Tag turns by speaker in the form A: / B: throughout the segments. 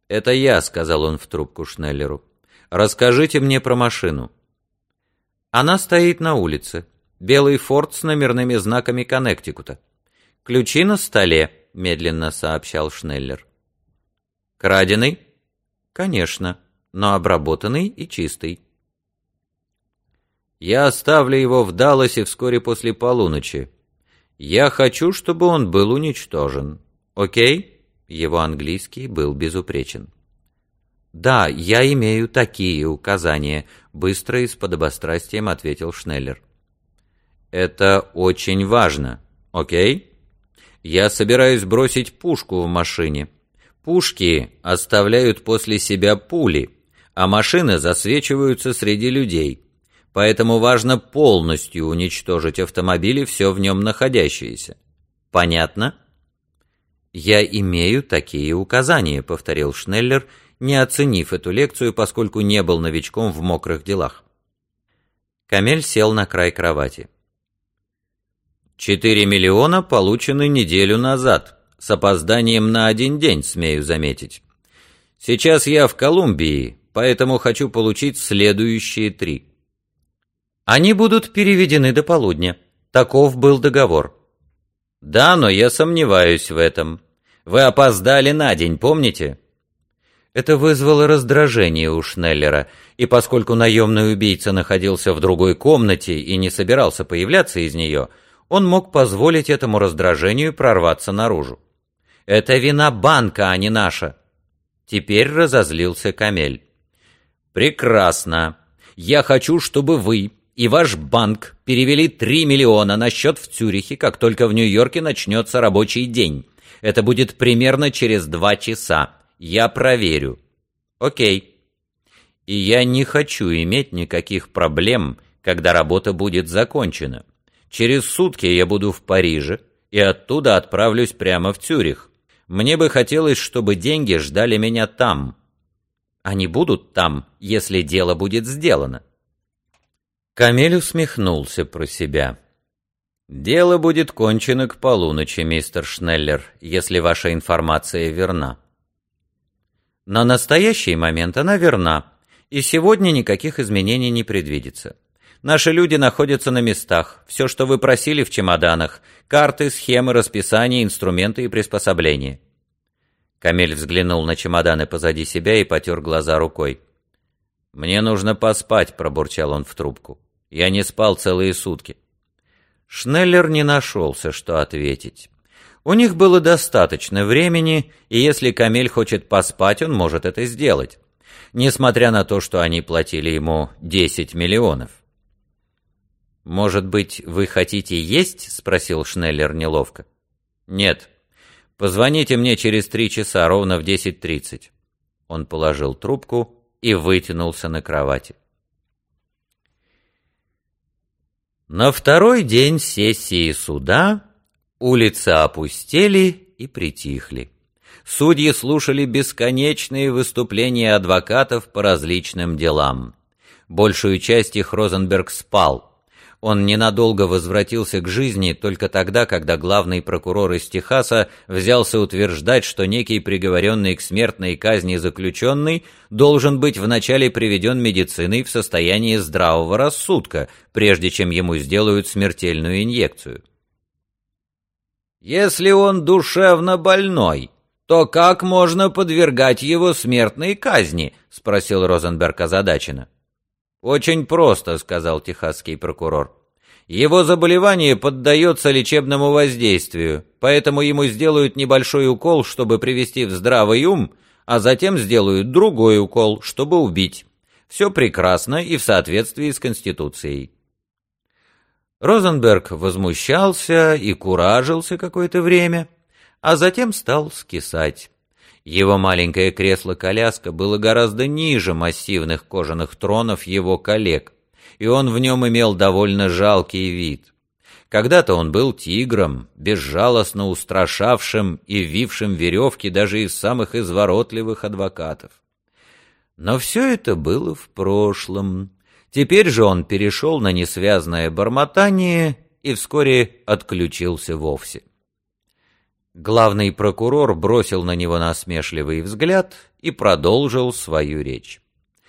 A: «Это я», — сказал он в трубку Шнеллеру. «Расскажите мне про машину». «Она стоит на улице. Белый форд с номерными знаками Коннектикута. Ключи на столе», — медленно сообщал Шнеллер. «Краденый?» «Конечно, но обработанный и чистый». «Я оставлю его в Далласе вскоре после полуночи. Я хочу, чтобы он был уничтожен. Окей?» Его английский был безупречен. «Да, я имею такие указания», — быстро и с подобострастием ответил Шнеллер. «Это очень важно. Окей? Я собираюсь бросить пушку в машине. Пушки оставляют после себя пули, а машины засвечиваются среди людей. Поэтому важно полностью уничтожить автомобиль и все в нем находящееся. Понятно?» «Я имею такие указания», — повторил Шнеллер, не оценив эту лекцию, поскольку не был новичком в мокрых делах. Камель сел на край кровати. 4 миллиона получены неделю назад, с опозданием на 1 день, смею заметить. Сейчас я в Колумбии, поэтому хочу получить следующие 3. Они будут переведены до полудня. Таков был договор. Да, но я сомневаюсь в этом. Вы опоздали на день, помните? Это вызвало раздражение у Шнеллера, и поскольку наемный убийца находился в другой комнате и не собирался появляться из нее, он мог позволить этому раздражению прорваться наружу. «Это вина банка, а не наша!» Теперь разозлился Камель. «Прекрасно! Я хочу, чтобы вы и ваш банк перевели 3 миллиона на счет в Цюрихе, как только в Нью-Йорке начнется рабочий день. Это будет примерно через 2 часа. Я проверю». «Окей. И я не хочу иметь никаких проблем, когда работа будет закончена. Через сутки я буду в Париже, и оттуда отправлюсь прямо в Цюрих. Мне бы хотелось, чтобы деньги ждали меня там». «Они будут там, если дело будет сделано». Камель усмехнулся про себя. «Дело будет кончено к полуночи, мистер Шнеллер, если ваша информация верна». На настоящий момент она верна, и сегодня никаких изменений не предвидится. Наши люди находятся на местах, все, что вы просили в чемоданах, карты, схемы, расписания, инструменты и приспособления. Камель взглянул на чемоданы позади себя и потер глаза рукой. «Мне нужно поспать», — пробурчал он в трубку. «Я не спал целые сутки». Шнеллер не нашелся, что ответить. У них было достаточно времени, и если Камель хочет поспать, он может это сделать, несмотря на то, что они платили ему 10 миллионов. «Может быть, вы хотите есть?» — спросил Шнеллер неловко. «Нет. Позвоните мне через 3 часа, ровно в 10:30. Он положил трубку и вытянулся на кровати. На второй день сессии суда улицы опустели и притихли. Судьи слушали бесконечные выступления адвокатов по различным делам. Большую часть их Розенберг спал. Он ненадолго возвратился к жизни только тогда, когда главный прокурор из Техаса взялся утверждать, что некий приговоренный к смертной казни заключенный должен быть вначале приведен медициной в состоянии здравого рассудка, прежде чем ему сделают смертельную инъекцию. «Если он душевно больной, то как можно подвергать его смертной казни?» — спросил Розенберг озадаченно. «Очень просто», — сказал техасский прокурор. «Его заболевание поддается лечебному воздействию, поэтому ему сделают небольшой укол, чтобы привести в здравый ум, а затем сделают другой укол, чтобы убить. Все прекрасно и в соответствии с Конституцией». Розенберг возмущался и куражился какое-то время, а затем стал скисать. Его маленькое кресло-коляска было гораздо ниже массивных кожаных тронов его коллег, и он в нем имел довольно жалкий вид. Когда-то он был тигром, безжалостно устрашавшим и вившим веревки даже из самых изворотливых адвокатов. Но все это было в прошлом. Теперь же он перешел на несвязное бормотание и вскоре отключился вовсе. Главный прокурор бросил на него насмешливый взгляд и продолжил свою речь.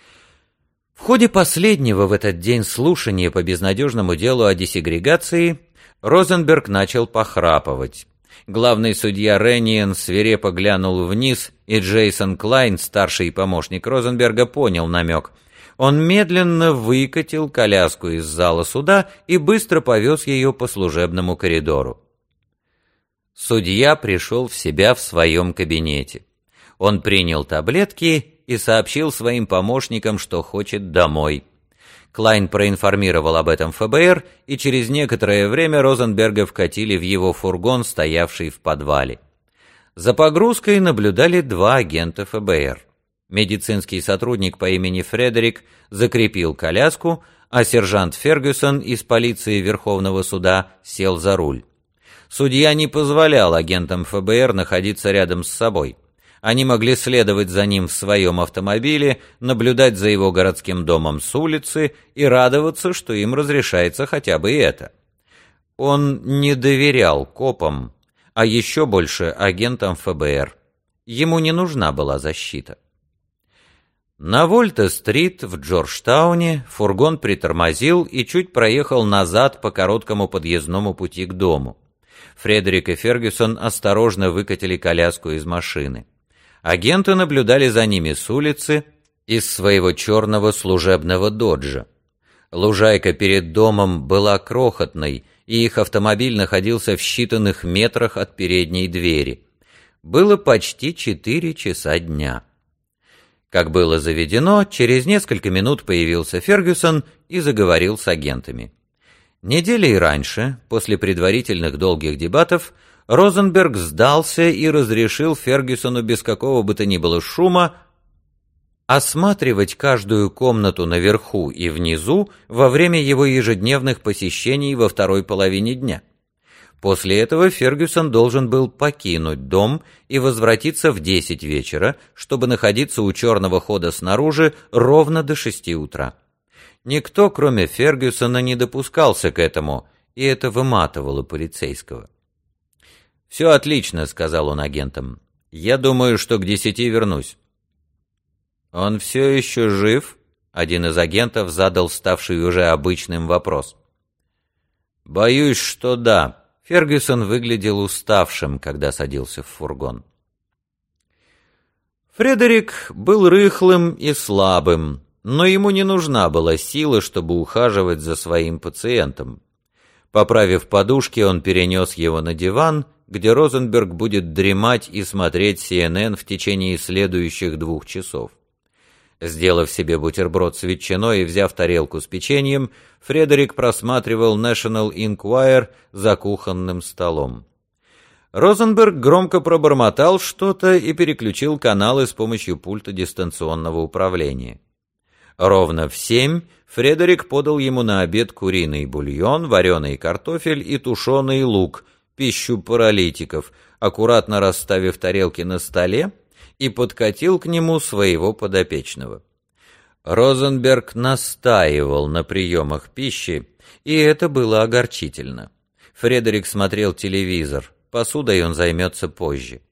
A: В ходе последнего в этот день слушания по безнадежному делу о десегрегации Розенберг начал похрапывать. Главный судья Ренниен свирепо глянул вниз, и Джейсон Клайн, старший помощник Розенберга, понял намек. Он медленно выкатил коляску из зала суда и быстро повез ее по служебному коридору. Судья пришел в себя в своем кабинете. Он принял таблетки и сообщил своим помощникам, что хочет домой. Клайн проинформировал об этом ФБР, и через некоторое время Розенберга вкатили в его фургон, стоявший в подвале. За погрузкой наблюдали 2 агента ФБР. Медицинский сотрудник по имени Фредерик закрепил коляску, а сержант Фергюсон из полиции Верховного суда сел за руль. Судья не позволял агентам ФБР находиться рядом с собой. Они могли следовать за ним в своем автомобиле, наблюдать за его городским домом с улицы и радоваться, что им разрешается хотя бы это. Он не доверял копам, а еще больше агентам ФБР. Ему не нужна была защита. На Вольта-стрит в Джорджтауне фургон притормозил и чуть проехал назад по короткому подъездному пути к дому. Фредерик и Фергюсон осторожно выкатили коляску из машины. Агенты наблюдали за ними с улицы из своего черного служебного доджа. Лужайка перед домом была крохотной, и их автомобиль находился в считанных метрах от передней двери. Было почти 4 часа дня. Как было заведено, через несколько минут появился Фергюсон и заговорил с агентами. Неделей раньше, после предварительных долгих дебатов, Розенберг сдался и разрешил Фергюсону без какого бы то ни было шума осматривать каждую комнату наверху и внизу во время его ежедневных посещений во второй половине дня. После этого Фергюсон должен был покинуть дом и возвратиться в 10 вечера, чтобы находиться у черного хода снаружи ровно до 6 утра. Никто, кроме Фергюсона, не допускался к этому, и это выматывало полицейского. «Все отлично», — сказал он агентам. «Я думаю, что к 10 вернусь». «Он все еще жив?» — один из агентов задал ставший уже обычным вопрос. «Боюсь, что да». Фергюсон выглядел уставшим, когда садился в фургон. Фредерик был рыхлым и слабым, но ему не нужна была сила, чтобы ухаживать за своим пациентом. Поправив подушки, он перенес его на диван, где Розенберг будет дремать и смотреть CNN в течение следующих 2 часов. Сделав себе бутерброд с ветчиной и взяв тарелку с печеньем, Фредерик просматривал National Enquirer за кухонным столом. Розенберг громко пробормотал что-то и переключил каналы с помощью пульта дистанционного управления. Ровно в 7 Фредерик подал ему на обед куриный бульон, вареный картофель и тушеный лук, пищу паралитиков, аккуратно расставив тарелки на столе, и подкатил к нему своего подопечного. Розенберг настаивал на приемах пищи, и это было огорчительно. Фредерик смотрел телевизор, посудой он займется позже.